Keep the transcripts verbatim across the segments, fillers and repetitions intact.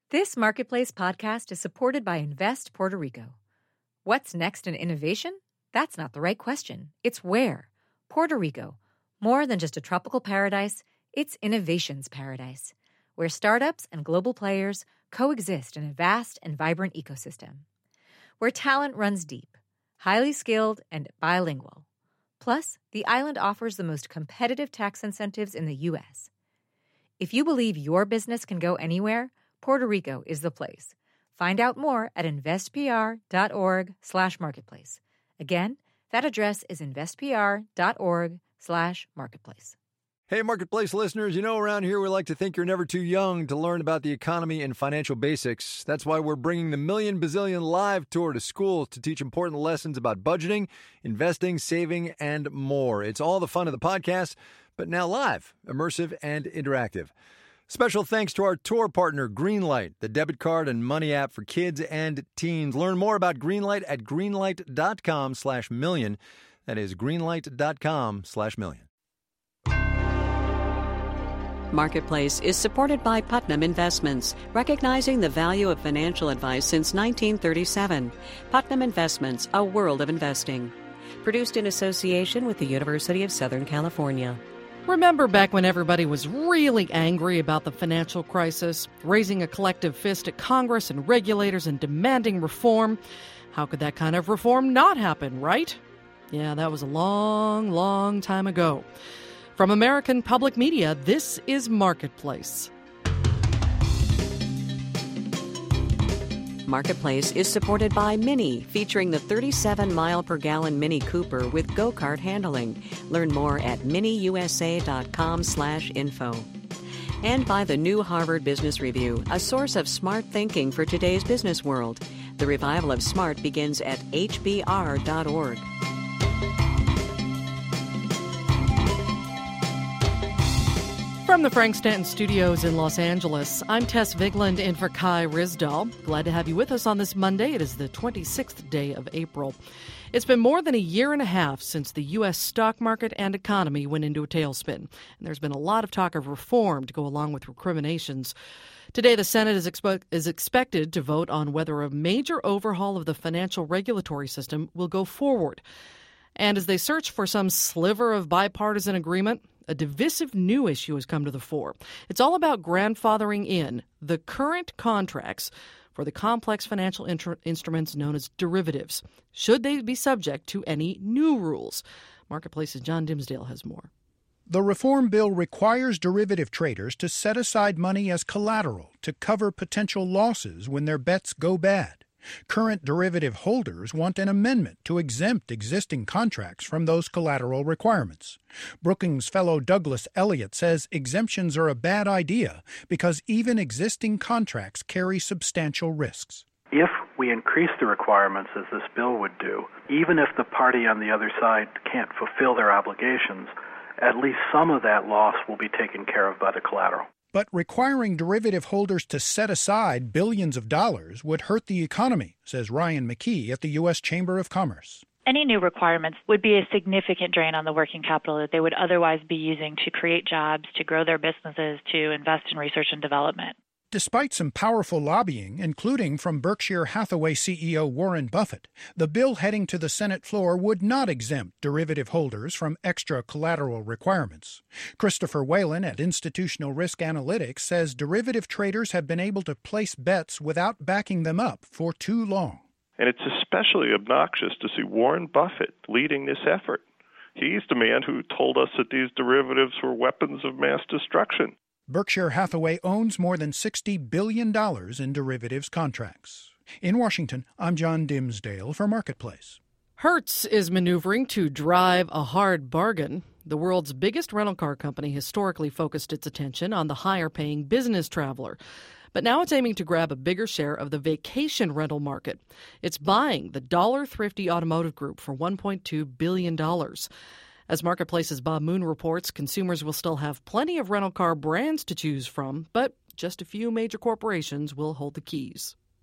This Marketplace podcast is supported by Invest Puerto Rico. What's next in innovation? That's not the right question. It's where. Puerto Rico. More than just a tropical paradise, it's innovation's paradise, where startups and global players coexist in a vast and vibrant ecosystem. Where talent runs deep, highly skilled, and bilingual. Plus, the island offers the most competitive tax incentives in the U S. If you believe your business can go anywhere, Puerto Rico is the place. Find out more at investpr.org slash marketplace. Again, that address is investpr.org slash marketplace. Hey, Marketplace listeners, you know around here we like to think you're never too young to learn about the economy and financial basics. That's why we're bringing the Million Bazillion Live Tour to schools to teach important lessons about budgeting, investing, saving, and more. It's all the fun of the podcast, but now live, immersive, and interactive. Special thanks to our tour partner, Greenlight, the debit card and money app for kids and teens. Learn more about Greenlight at greenlight.com slash million. That is greenlight.com slash million. Marketplace is supported by Putnam Investments, recognizing the value of financial advice since nineteen thirty-seven. Putnam Investments, a world of investing. Produced in association with the University of Southern California. Remember back when everybody was really angry about the financial crisis, raising a collective fist at Congress and regulators and demanding reform? How could that kind of reform not happen, right? Yeah, that was a long, long time ago. From American Public Media, this is Marketplace. Marketplace is supported by Mini, featuring the thirty-seven mile per gallon Mini Cooper with go-kart handling. Learn more at miniusa.com slash info. And by the new Harvard Business Review, a source of smart thinking for today's business world. The revival of smart begins at h b r dot org. From the Frank Stanton Studios in Los Angeles, I'm Tess Vigland in for Kai Risdahl. Glad to have you with us on this Monday. It is the twenty-sixth day of April. It's been more than a year and a half since the U S stock market and economy went into a tailspin. And there's been a lot of talk of reform to go along with recriminations. Today, the Senate is, expo- is expected to vote on whether a major overhaul of the financial regulatory system will go forward. And as they search for some sliver of bipartisan agreement, a divisive new issue has come to the fore. It's all about grandfathering in the current contracts for the complex financial intr- instruments known as derivatives. Should they be subject to any new rules? Marketplace's John Dimsdale has more. The reform bill requires derivative traders to set aside money as collateral to cover potential losses when their bets go bad. Current derivative holders want an amendment to exempt existing contracts from those collateral requirements. Brookings fellow Douglas Elliott says exemptions are a bad idea because even existing contracts carry substantial risks. If we increase the requirements, as this bill would do, even if the party on the other side can't fulfill their obligations, at least some of that loss will be taken care of by the collateral. But requiring derivative holders to set aside billions of dollars would hurt the economy, says Ryan McKee at the U S Chamber of Commerce. Any new requirements would be a significant drain on the working capital that they would otherwise be using to create jobs, to grow their businesses, to invest in research and development. Despite some powerful lobbying, including from Berkshire Hathaway C E O Warren Buffett, the bill heading to the Senate floor would not exempt derivative holders from extra collateral requirements. Christopher Whalen at Institutional Risk Analytics says derivative traders have been able to place bets without backing them up for too long. And it's especially obnoxious to see Warren Buffett leading this effort. He's the man who told us that these derivatives were weapons of mass destruction. Berkshire Hathaway owns more than sixty billion dollars in derivatives contracts. In Washington, I'm John Dimsdale for Marketplace. Hertz is maneuvering to drive a hard bargain. The world's biggest rental car company historically focused its attention on the higher-paying business traveler. But now it's aiming to grab a bigger share of the vacation rental market. It's buying the Dollar Thrifty Automotive Group for one point two billion dollars. As Marketplace's Bob Moon reports, consumers will still have plenty of rental car brands to choose from, but just a few major corporations will hold the keys.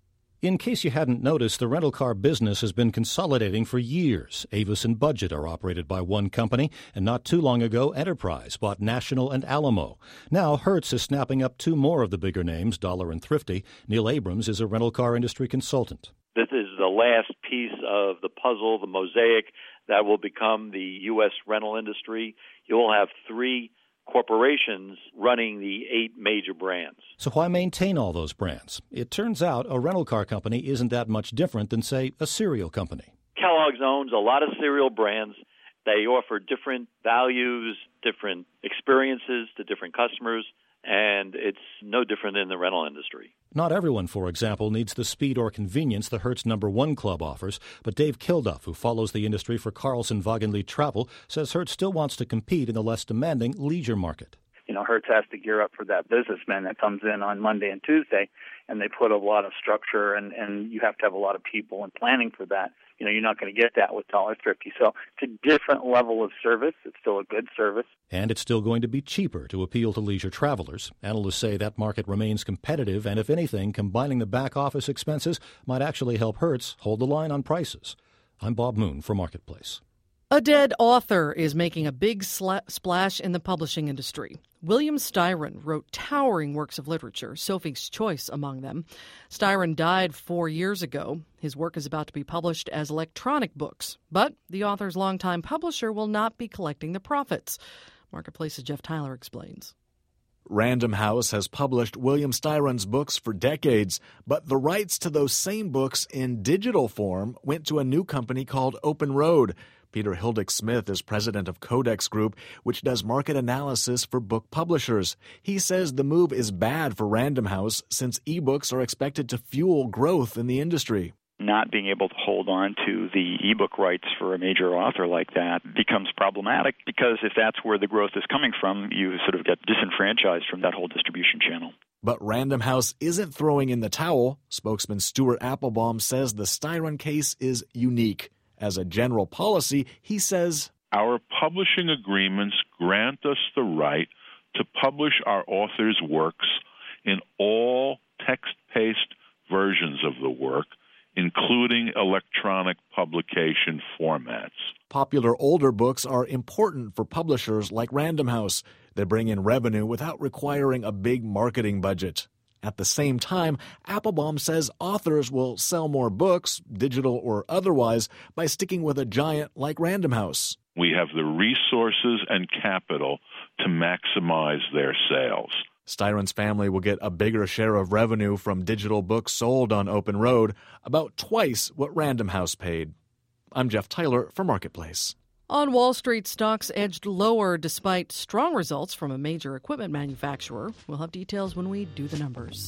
In case you hadn't noticed, the rental car business has been consolidating for years. Avis and Budget are operated by one company, and not too long ago, Enterprise bought National and Alamo. Now, Hertz is snapping up two more of the bigger names, Dollar and Thrifty. Neil Abrams is a rental car industry consultant. This is the last piece of the puzzle, the mosaic, that will become the U S rental industry. You'll have three corporations running the eight major brands. So why maintain all those brands? It turns out a rental car company isn't that much different than, say, a cereal company. Kellogg's owns a lot of cereal brands. They offer different values, different experiences to different customers, and it's no different in the rental industry. Not everyone, for example, needs the speed or convenience the Hertz Number One Club offers, but Dave Kilduff, who follows the industry for Carlson Wagenlied Travel, says Hertz still wants to compete in the less demanding leisure market. You know, Hertz has to gear up for that businessman that comes in on Monday and Tuesday, and they put a lot of structure, and, and you have to have a lot of people and planning for that. You know, you're not going to get that with Dollar Thrifty. So it's a different level of service. It's still a good service. And it's still going to be cheaper to appeal to leisure travelers. Analysts say that market remains competitive, and if anything, combining the back office expenses might actually help Hertz hold the line on prices. I'm Bob Moon for Marketplace. A dead author is making a big sla- splash in the publishing industry. William Styron wrote towering works of literature, Sophie's Choice among them. Styron died four years ago. His work is about to be published as electronic books, but the author's longtime publisher will not be collecting the profits. Marketplace's Jeff Tyler explains. Random House has published William Styron's books for decades, but the rights to those same books in digital form went to a new company called Open Road. Peter Hildick-Smith is president of Codex Group, which does market analysis for book publishers. He says the move is bad for Random House since ebooks are expected to fuel growth in the industry. Not being able to hold on to the ebook rights for a major author like that becomes problematic, because if that's where the growth is coming from, you sort of get disenfranchised from that whole distribution channel. But Random House isn't throwing in the towel. Spokesman Stuart Applebaum says the Styron case is unique. As a general policy, he says, our publishing agreements grant us the right to publish our authors' works in all text-based versions of the work, including electronic publication formats. Popular older books are important for publishers like Random House. They bring in revenue without requiring a big marketing budget. At the same time, Applebaum says authors will sell more books, digital or otherwise, by sticking with a giant like Random House. We have the resources and capital to maximize their sales. Styron's family will get a bigger share of revenue from digital books sold on Open Road, about twice what Random House paid. I'm Jeff Tyler for Marketplace. On Wall Street, stocks edged lower despite strong results from a major equipment manufacturer. We'll have details when we do the numbers.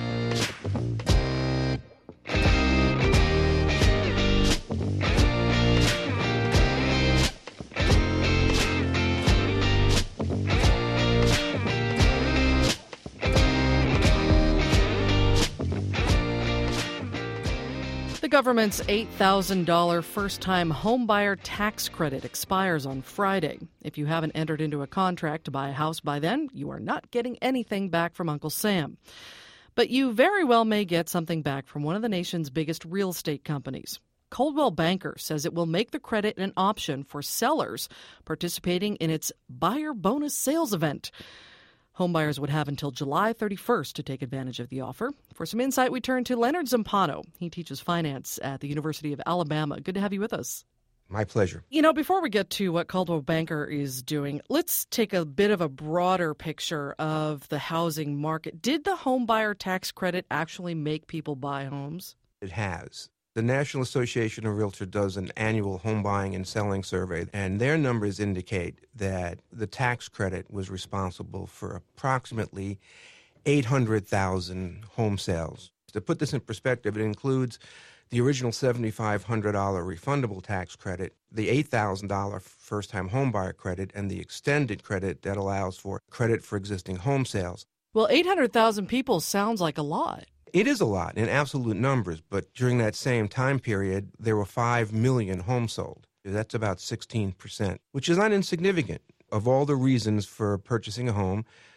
The government's eight thousand dollars first-time homebuyer tax credit expires on Friday. If you haven't entered into a contract to buy a house by then, you are not getting anything back from Uncle Sam. But you very well may get something back from one of the nation's biggest real estate companies. Coldwell Banker says it will make the credit an option for sellers participating in its buyer bonus sales event. Homebuyers would have until July thirty-first to take advantage of the offer. For some insight, we turn to Leonard Zampano. He teaches finance at the University of Alabama. Good to have you with us. My pleasure. You know, before we get to what Coldwell Banker is doing, let's take a bit of a broader picture of the housing market. Did the homebuyer tax credit actually make people buy homes? It has. The National Association of Realtors does an annual home buying and selling survey, and their numbers indicate that the tax credit was responsible for approximately eight hundred thousand home sales. To put this in perspective, it includes the original seven thousand five hundred dollars refundable tax credit, the eight thousand dollars first-time homebuyer credit, and the extended credit that allows for credit for existing home sales. Well, eight hundred thousand people sounds like a lot. It is a lot in absolute numbers, but during that same time period, there were five million homes sold. That's about sixteen percent, which is not insignificant. Of all the reasons for purchasing a home,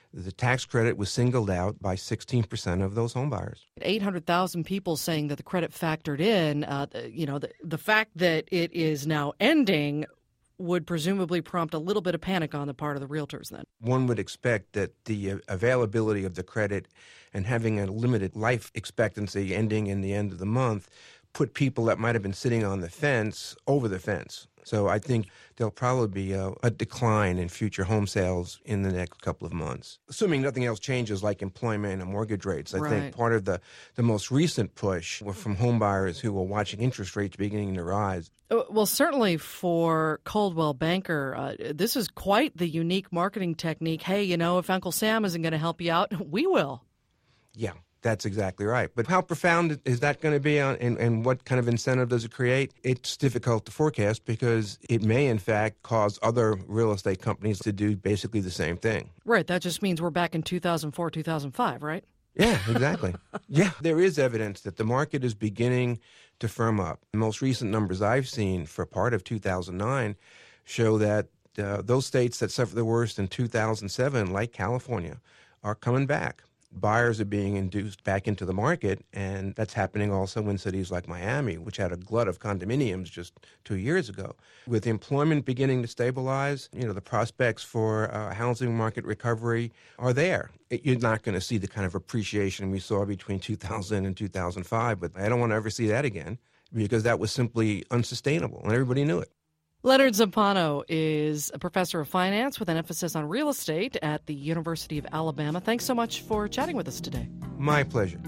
The tax credit was singled out by sixteen percent of those home buyers. eight hundred thousand people saying that the credit factored in. Uh, you know, the, the fact that it is now ending would presumably prompt a little bit of panic on the part of the realtors then. One would expect that the availability of the credit and having a limited life expectancy ending in the end of the month put people that might have been sitting on the fence over the fence. So I think there'll probably be a, a decline in future home sales in the next couple of months, assuming nothing else changes like employment and mortgage rates. I Right. think part of the, the most recent push were from home buyers who were watching interest rates beginning to rise. Uh, Well, certainly for Coldwell Banker, uh, this is quite the unique marketing technique. Hey, you know, if Uncle Sam isn't going to help you out, we will. Yeah, that's exactly right. But how profound is that going to be, on, and, and what kind of incentive does it create? It's difficult to forecast because it may, in fact, cause other real estate companies to do basically the same thing. Right. That just means we're back in two thousand four, two thousand five, right? Yeah, exactly. Yeah, there is evidence that the market is beginning to firm up. The most recent numbers I've seen for part of two thousand nine show that uh, those states that suffered the worst in two thousand seven, like California, are coming back. Buyers are being induced back into the market, and that's happening also in cities like Miami, which had a glut of condominiums just two years ago. With employment beginning to stabilize, you know, the prospects for uh, housing market recovery are there. It, you're not going to see the kind of appreciation we saw between two thousand and two thousand five, but I don't want to ever see that again because that was simply unsustainable, and everybody knew it. Leonard Zampano is a professor of finance with an emphasis on real estate at the University of Alabama. Thanks so much for chatting with us today. My pleasure.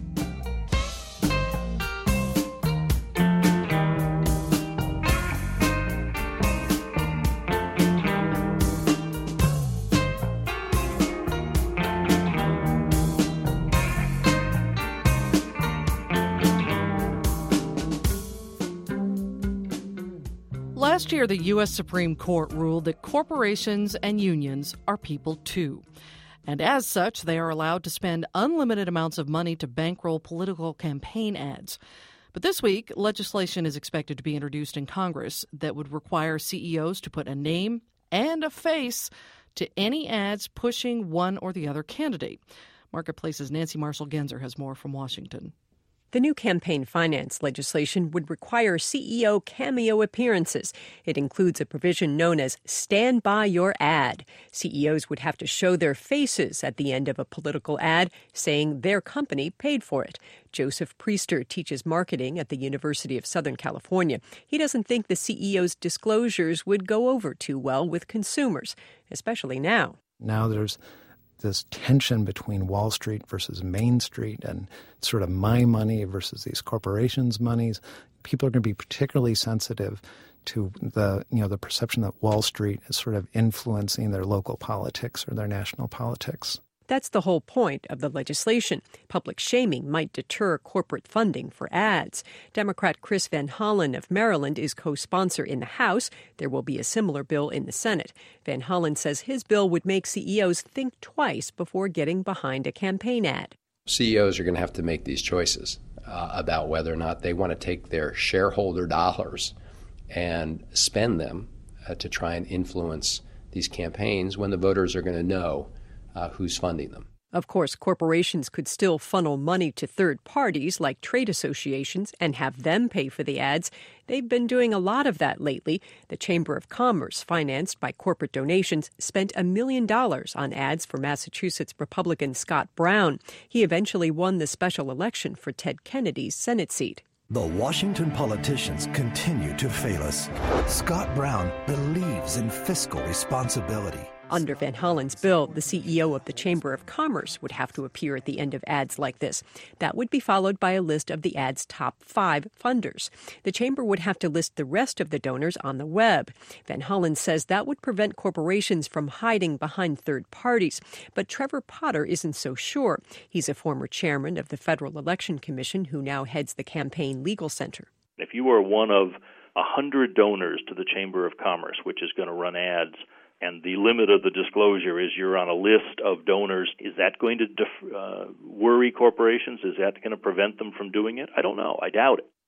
Last year, the U S Supreme Court ruled that corporations and unions are people too. And as such, they are allowed to spend unlimited amounts of money to bankroll political campaign ads. But this week, legislation is expected to be introduced in Congress that would require C E Os to put a name and a face to any ads pushing one or the other candidate. Marketplace's Nancy Marshall-Genzer has more from Washington. The new campaign finance legislation would require C E O cameo appearances. It includes a provision known as Stand By Your Ad. C E Os would have to show their faces at the end of a political ad, saying their company paid for it. Joseph Priester teaches marketing at the University of Southern California. He doesn't think the C E O's disclosures would go over too well with consumers, especially now. Now there's this tension between Wall Street versus Main Street and sort of my money versus these corporations' monies. People are going to be particularly sensitive to the, you know, the perception that Wall Street is sort of influencing their local politics or their national politics. That's the whole point of the legislation. Public shaming might deter corporate funding for ads. Democrat Chris Van Hollen of Maryland is co-sponsor in the House. There will be a similar bill in the Senate. Van Hollen says his bill would make C E Os think twice before getting behind a campaign ad. C E Os are going to have to make these choices uh, about whether or not they want to take their shareholder dollars and spend them uh, to try and influence these campaigns when the voters are going to know Uh, who's funding them. Of course, corporations could still funnel money to third parties like trade associations and have them pay for the ads. They've been doing a lot of that lately. The Chamber of Commerce, financed by corporate donations, spent a million dollars on ads for Massachusetts Republican Scott Brown. He eventually won the special election for Ted Kennedy's Senate seat. The Washington politicians continue to fail us. Scott Brown believes in fiscal responsibility. Under Van Hollen's bill, the C E O of the Chamber of Commerce would have to appear at the end of ads like this. That would be followed by a list of the ad's top five funders. The chamber would have to list the rest of the donors on the web. Van Hollen says that would prevent corporations from hiding behind third parties. But Trevor Potter isn't so sure. He's a former chairman of the Federal Election Commission who now heads the Campaign Legal Center. If you are one of one hundred donors to the Chamber of Commerce, which is going to run ads, and the limit of the disclosure is you're on a list of donors, is that going to def- uh, worry corporations? Is that going to prevent them from doing it? I don't know. I doubt it.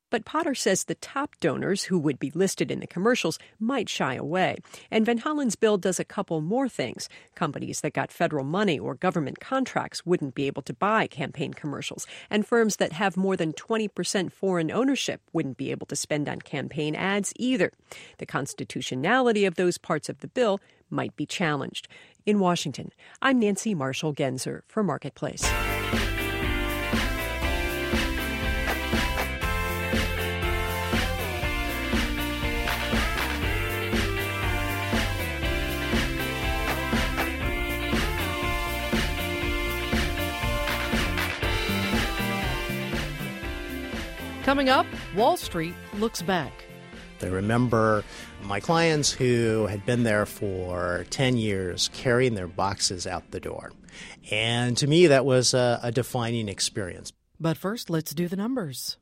But Potter says the top donors who would be listed in the commercials might shy away. And Van Hollen's bill does a couple more things. Companies that got federal money or government contracts wouldn't be able to buy campaign commercials. And firms that have more than twenty percent foreign ownership wouldn't be able to spend on campaign ads either. The constitutionality of those parts of the bill might be challenged. In Washington, I'm Nancy Marshall-Genzer for Marketplace. Coming up, Wall Street looks back. I remember my clients who had been there for ten years carrying their boxes out the door. And to me, that was a, a defining experience. But first, let's do the numbers.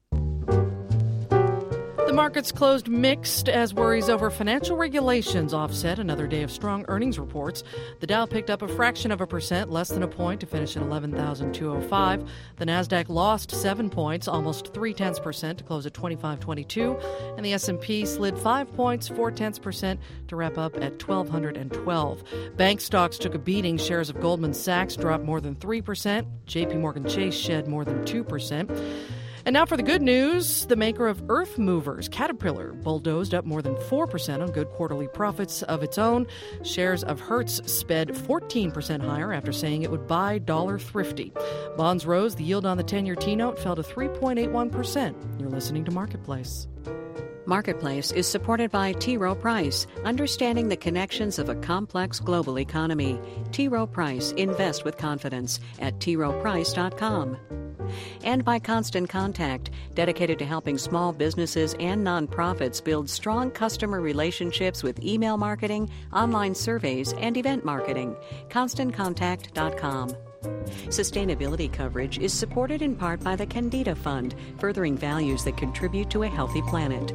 The markets closed mixed as worries over financial regulations offset another day of strong earnings reports. The Dow picked up a fraction of a percent, less than a point, to finish at eleven thousand two hundred five. The Nasdaq lost seven points, almost three-tenths percent, to close at twenty-five twenty-two. And the S and P slid five points, four-tenths percent, to wrap up at twelve twelve. Bank stocks took a beating. Shares of Goldman Sachs dropped more than three percent. J P Morgan Chase shed more than two percent. And now for the good news. The maker of Earth Movers, Caterpillar, bulldozed up more than four percent on good quarterly profits of its own. Shares of Hertz sped fourteen percent higher after saying it would buy Dollar Thrifty. Bonds rose. The yield on the ten-year T-note fell to three point eight one percent. You're listening to Marketplace. Marketplace is supported by T. Rowe Price, understanding the connections of a complex global economy. T. Rowe Price, invest with confidence at t rowe price dot com. And by Constant Contact, dedicated to helping small businesses and nonprofits build strong customer relationships with email marketing, online surveys, and event marketing. constant contact dot com. Sustainability coverage is supported in part by the Candida Fund, furthering values that contribute to a healthy planet.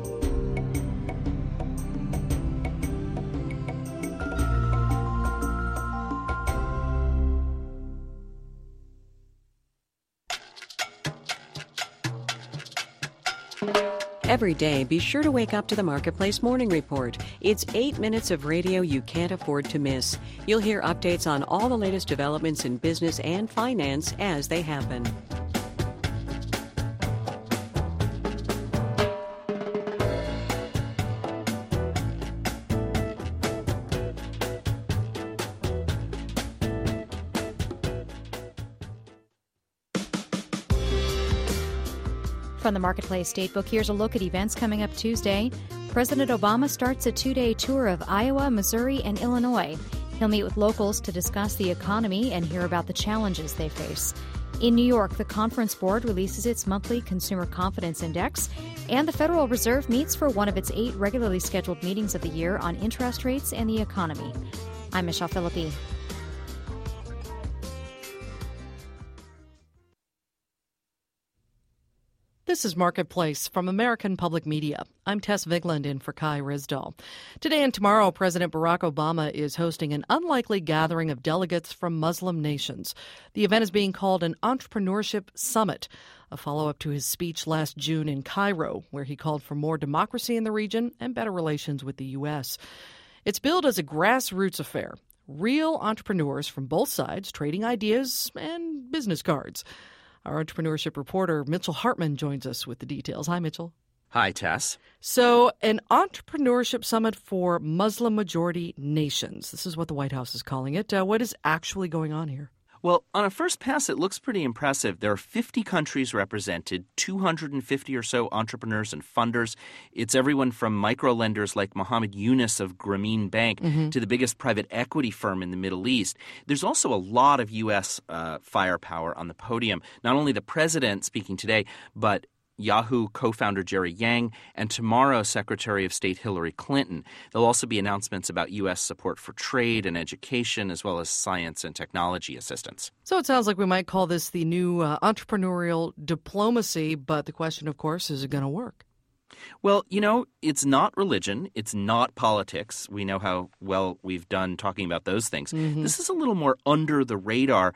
Every day, be sure to wake up to the Marketplace Morning Report. It's eight minutes of radio you can't afford to miss. You'll hear updates on all the latest developments in business and finance as they happen. From the Marketplace Datebook, here's a look at events coming up Tuesday. President Obama starts a two-day tour of Iowa, Missouri, and Illinois. He'll meet with locals to discuss the economy and hear about the challenges they face. In New York, the Conference Board releases its monthly Consumer Confidence Index, and the Federal Reserve meets for one of its eight regularly scheduled meetings of the year on interest rates and the economy. I'm Michelle Philippi. This is Marketplace from American Public Media. I'm Tess Vigland in for Kai Risdahl. Today and tomorrow, President Barack Obama is hosting an unlikely gathering of delegates from Muslim nations. The event is being called an Entrepreneurship Summit, a follow-up to his speech last June in Cairo, where he called for more democracy in the region and better relations with the U S. It's billed as a grassroots affair, real entrepreneurs from both sides trading ideas and business cards. Our entrepreneurship reporter, Mitchell Hartman, joins us with the details. Hi, Mitchell. Hi, Tess. So, an entrepreneurship summit for Muslim-majority nations. This is what the White House is calling it. Uh, what is actually going on here? Well, on a first pass, it looks pretty impressive. There are fifty countries represented, two hundred fifty or so entrepreneurs and funders. It's everyone from micro-lenders like Mohammed Yunus of Grameen Bank mm-hmm. to the biggest private equity firm in the Middle East. There's also a lot of U S uh, firepower on the podium. Not only the president speaking today, but Yahoo co-founder Jerry Yang, and tomorrow Secretary of State Hillary Clinton. There'll also be announcements about U S support for trade and education, as well as science and technology assistance. So it sounds like we might call this the new uh, entrepreneurial diplomacy, but the question, of course, is it going to work? Well, you know, it's not religion. It's not politics. We know how well we've done talking about those things. Mm-hmm. This is a little more under the radar.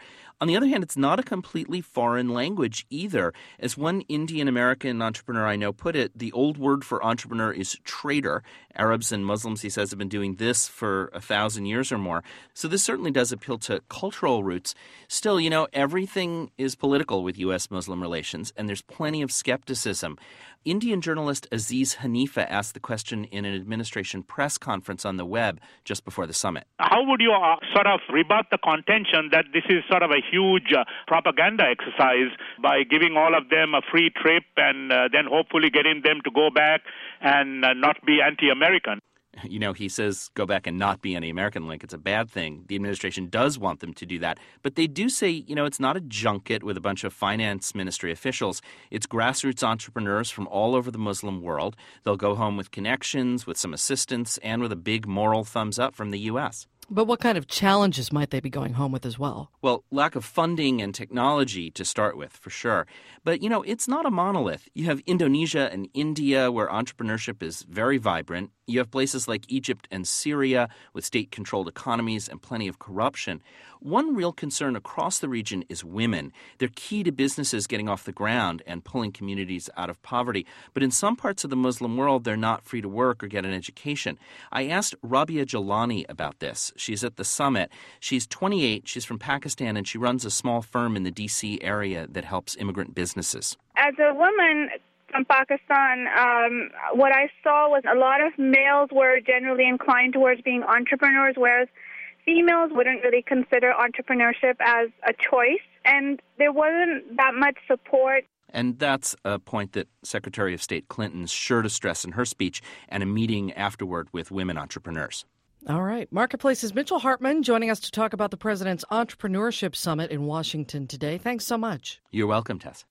On the other hand, it's not a completely foreign language either. As one Indian-American entrepreneur I know put it, the old word for entrepreneur is trader. Arabs and Muslims, he says, have been doing this for a thousand years or more. So this certainly does appeal to cultural roots. Still, you know, everything is political with U S Muslim relations, and there's plenty of skepticism. Indian journalist Aziz Hanifa asked the question in an administration press conference on the web just before the summit. How would you uh, sort of rebut the contention that this is sort of a huge uh, propaganda exercise by giving all of them a free trip and uh, then hopefully getting them to go back and uh, not be anti-American? You know, he says go back and not be anti-American, like it's a bad thing. The administration does want them to do that. But they do say, you know, it's not a junket with a bunch of finance ministry officials. It's grassroots entrepreneurs from all over the Muslim world. They'll go home with connections, with some assistance, and with a big moral thumbs up from the U S. But what kind of challenges might they be going home with as well? Well, lack of funding and technology to start with, for sure. But, you know, it's not a monolith. You have Indonesia and India, where entrepreneurship is very vibrant. You have places like Egypt and Syria with state-controlled economies and plenty of corruption. One real concern across the region is women. They're key to businesses getting off the ground and pulling communities out of poverty. But in some parts of the Muslim world, they're not free to work or get an education. I asked Rabia Jalani about this. She's at the summit. She's twenty-eight. She's from Pakistan, and she runs a small firm in the D C area that helps immigrant businesses. As a woman from Pakistan, um, what I saw was a lot of males were generally inclined towards being entrepreneurs, whereas females wouldn't really consider entrepreneurship as a choice, and there wasn't that much support. And that's a point that Secretary of State Clinton's sure to stress in her speech and a meeting afterward with women entrepreneurs. All right. Marketplace's Mitchell Hartman joining us to talk about the President's Entrepreneurship Summit in Washington today. Thanks so much. You're welcome, Tess.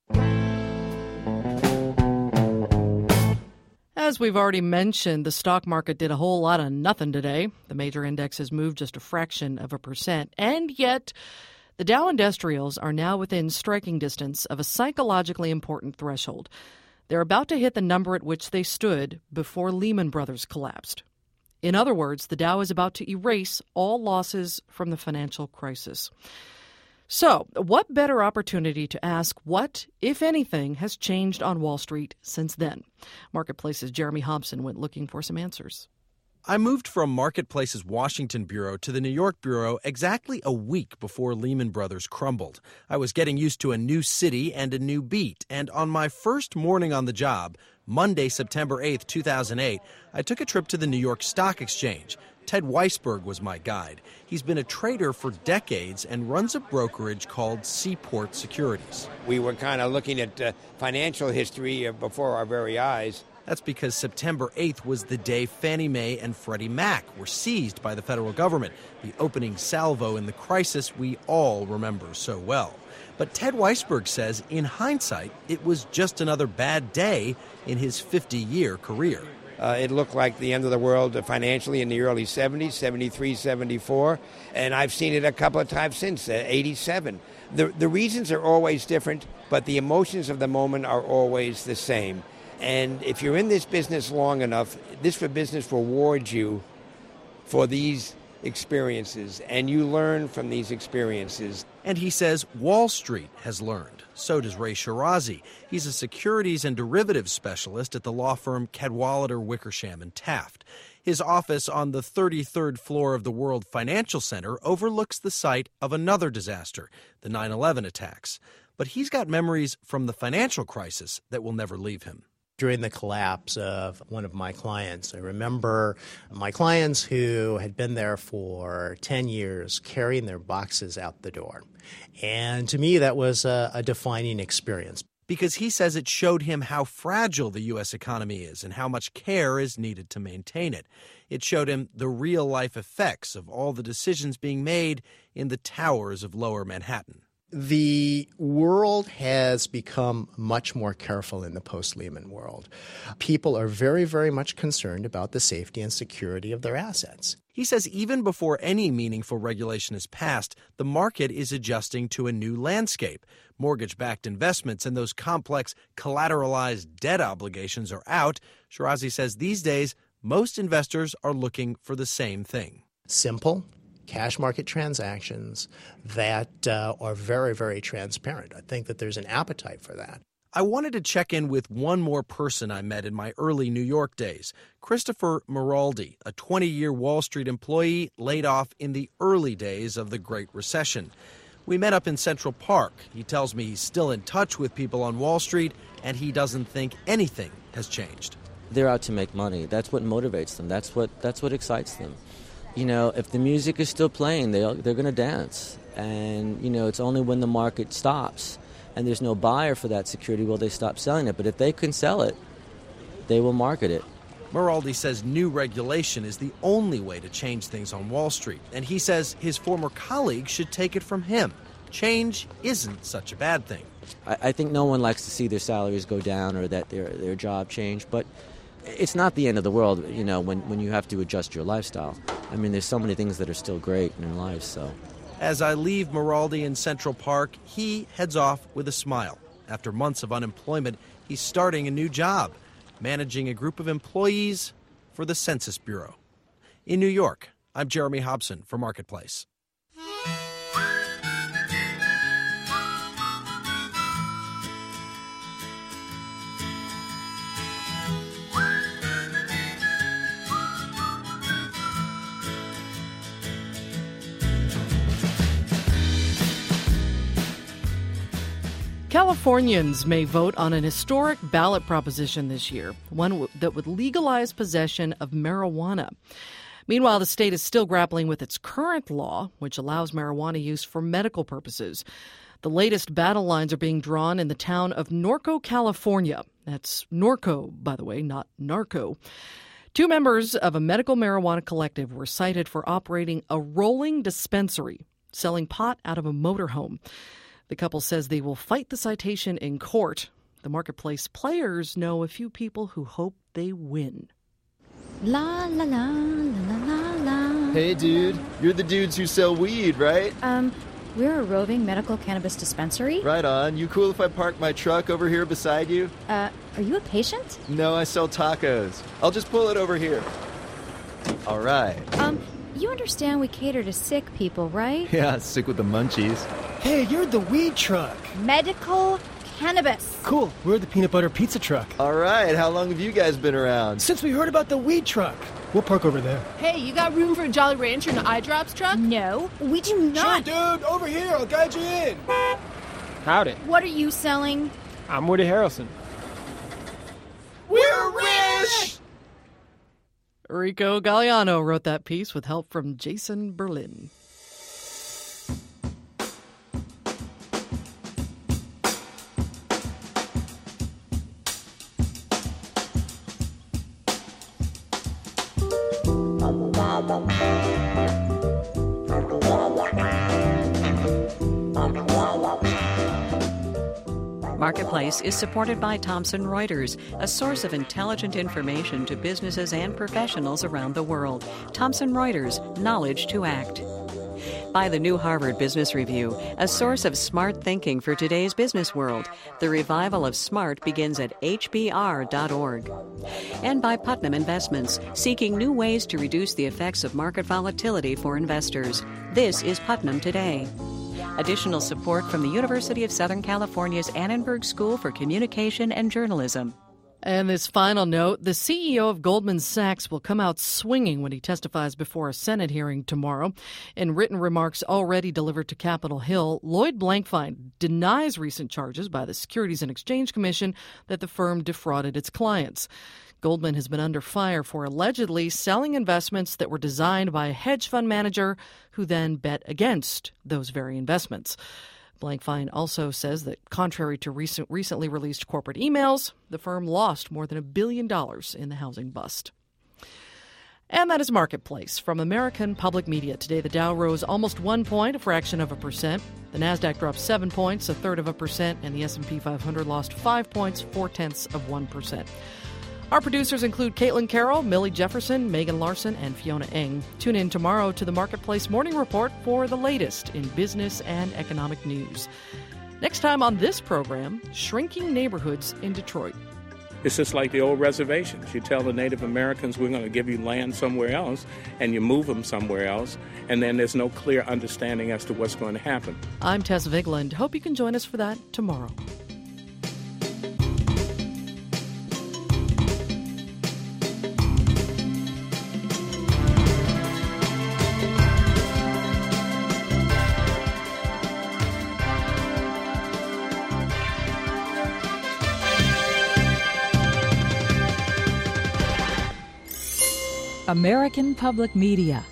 As we've already mentioned, the stock market did a whole lot of nothing today. The major indexes moved just a fraction of a percent. And yet, the Dow Industrials are now within striking distance of a psychologically important threshold. They're about to hit the number at which they stood before Lehman Brothers collapsed. In other words, the Dow is about to erase all losses from the financial crisis. So, what better opportunity to ask what, if anything, has changed on Wall Street since then? Marketplace's Jeremy Hobson went looking for some answers. I moved from Marketplace's Washington bureau to the New York bureau exactly a week before Lehman Brothers crumbled. I was getting used to a new city and a new beat, and on my first morning on the job, Monday, September eighth, two thousand eight, I took a trip to the New York Stock Exchange. Ted Weisberg was my guide. He's been a trader for decades and runs a brokerage called Seaport Securities. We were kind of looking at uh, financial history uh, before our very eyes. That's because September eighth was the day Fannie Mae and Freddie Mac were seized by the federal government, the opening salvo in the crisis we all remember so well. But Ted Weisberg says, in hindsight, it was just another bad day in his fifty-year career. Uh, it looked like the end of the world financially in the early seventies, seventy-three, seventy-four, and I've seen it a couple of times since, uh, eighty-seven. The, the reasons are always different, but the emotions of the moment are always the same. And if you're in this business long enough, this business rewards you for these experiences, and you learn from these experiences. And he says Wall Street has learned. So does Ray Shirazi. He's a securities and derivatives specialist at the law firm Cadwalader, Wickersham and Taft. His office on the thirty-third floor of the World Financial Center overlooks the site of another disaster, the nine eleven attacks. But he's got memories from the financial crisis that will never leave him. During the collapse of one of my clients, I remember my clients who had been there for ten years carrying their boxes out the door. And to me, that was a, a defining experience. Because he says it showed him how fragile the U S economy is and how much care is needed to maintain it. It showed him the real-life effects of all the decisions being made in the towers of Lower Manhattan. The world has become much more careful in the post-Lehman world. People are very, very much concerned about the safety and security of their assets. He says even before any meaningful regulation is passed, the market is adjusting to a new landscape. Mortgage-backed investments and those complex collateralized debt obligations are out. Shirazi says these days, most investors are looking for the same thing. Simple, cash market transactions that uh, are very, very transparent. I think that there's an appetite for that. I wanted to check in with one more person I met in my early New York days, Christopher Maraldi, a twenty-year Wall Street employee laid off in the early days of the Great Recession. We met up in Central Park. He tells me he's still in touch with people on Wall Street, and he doesn't think anything has changed. They're out to make money. That's what motivates them. That's what that's what excites them. You know, if the music is still playing, they they're going to dance. And, you know, it's only when the market stops and there's no buyer for that security will they stop selling it. But if they can sell it, they will market it. Maraldi says new regulation is the only way to change things on Wall Street, and he says his former colleagues should take it from him. Change isn't such a bad thing. I, I think no one likes to see their salaries go down or that their their job change, but it's not the end of the world, you know, when, when you have to adjust your lifestyle. I mean, there's so many things that are still great in life, so. As I leave Maraldi in Central Park, he heads off with a smile. After months of unemployment, he's starting a new job, managing a group of employees for the Census Bureau. In New York, I'm Jeremy Hobson for Marketplace. Californians may vote on an historic ballot proposition this year, one w- that would legalize possession of marijuana. Meanwhile, the state is still grappling with its current law, which allows marijuana use for medical purposes. The latest battle lines are being drawn in the town of Norco, California. That's Norco, by the way, not narco. Two members of a medical marijuana collective were cited for operating a rolling dispensary, selling pot out of a motorhome. The couple says they will fight the citation in court. The Marketplace players know a few people who hope they win. La la la la la la. Hey, dude. You're the dudes who sell weed, right? Um, we're a roving medical cannabis dispensary. Right on. You cool if I park my truck over here beside you? Uh, are you a patient? No, I sell tacos. I'll just pull it over here. All right. Um, you understand we cater to sick people, right? Yeah, sick with the munchies. Hey, you're the weed truck. Medical cannabis. Cool. We're the peanut butter pizza truck. All right. How long have you guys been around? Since we heard about the weed truck. We'll park over there. Hey, you got room for a Jolly Rancher and an eye drops truck? No, we do not. Sure, dude. Over here. I'll guide you in. Howdy. What are you selling? I'm Woody Harrelson. We're rich! Rico Galliano wrote that piece with help from Jason Berlin. Marketplace is supported by Thomson Reuters, a source of intelligent information to businesses and professionals around the world. Thomson Reuters, knowledge to act. By the New Harvard Business Review, a source of smart thinking for today's business world. The revival of smart begins at H B R dot org. And by Putnam Investments, seeking new ways to reduce the effects of market volatility for investors. This is Putnam Today. Additional support from the University of Southern California's Annenberg School for Communication and Journalism. And this final note, the C E O of Goldman Sachs will come out swinging when he testifies before a Senate hearing tomorrow. In written remarks already delivered to Capitol Hill, Lloyd Blankfein denies recent charges by the Securities and Exchange Commission that the firm defrauded its clients. Goldman has been under fire for allegedly selling investments that were designed by a hedge fund manager who then bet against those very investments. Blankfein also says that contrary to recent, recently released corporate emails, the firm lost more than a billion dollars in the housing bust. And that is Marketplace from American Public Media. Today, the Dow rose almost one point, a fraction of a percent. The Nasdaq dropped seven points, a third of a percent, and the S and P five hundred lost five points, four-tenths of one percent. Our producers include Caitlin Carroll, Millie Jefferson, Megan Larson, and Fiona Eng. Tune in tomorrow to the Marketplace Morning Report for the latest in business and economic news. Next time on this program, shrinking neighborhoods in Detroit. It's just like the old reservations. You tell the Native Americans, we're going to give you land somewhere else, and you move them somewhere else, and then there's no clear understanding as to what's going to happen. I'm Tess Vigland. Hope you can join us for that tomorrow. American Public Media.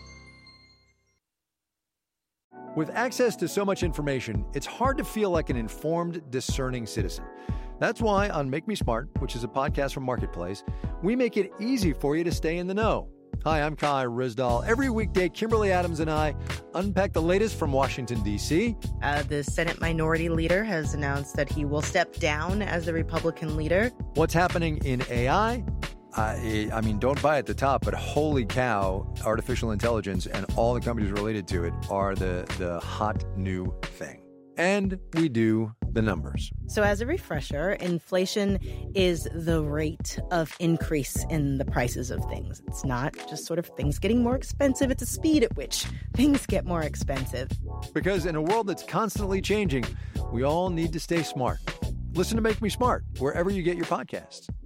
With access to so much information, it's hard to feel like an informed, discerning citizen. That's why on Make Me Smart, which is a podcast from Marketplace, we make it easy for you to stay in the know. Hi, I'm Kai Ryssdal. Every weekday, Kimberly Adams and I unpack the latest from Washington, D C Uh, the Senate Minority Leader has announced that he will step down as the Republican leader. What's happening in A I? I, I mean, don't buy at the top, but holy cow, artificial intelligence and all the companies related to it are the, the hot new thing. And we do the numbers. So as a refresher, inflation is the rate of increase in the prices of things. It's not just sort of things getting more expensive. It's a speed at which things get more expensive. Because in a world that's constantly changing, we all need to stay smart. Listen to Make Me Smart wherever you get your podcasts.